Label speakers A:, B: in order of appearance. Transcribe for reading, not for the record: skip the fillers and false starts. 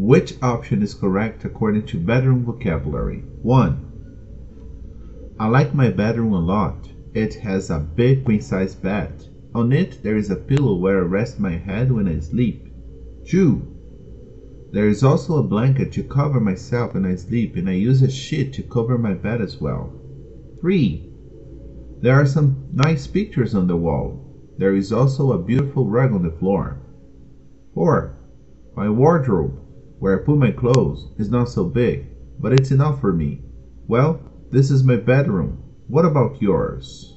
A: Which option is correct according to bedroom vocabulary? 1. I like my bedroom a lot. It has a big queen-size bed. On it there is a pillow where I rest my head when I sleep. 2. There is also a blanket to cover myself when I sleep, and I use a sheet to cover my bed as well. 3. There are some nice pictures on the wall. There is also a beautiful rug on the floor. 4. My wardrobe, where I put my clothes, is not so big, but it's enough for me. Well, this is my bedroom. What about yours?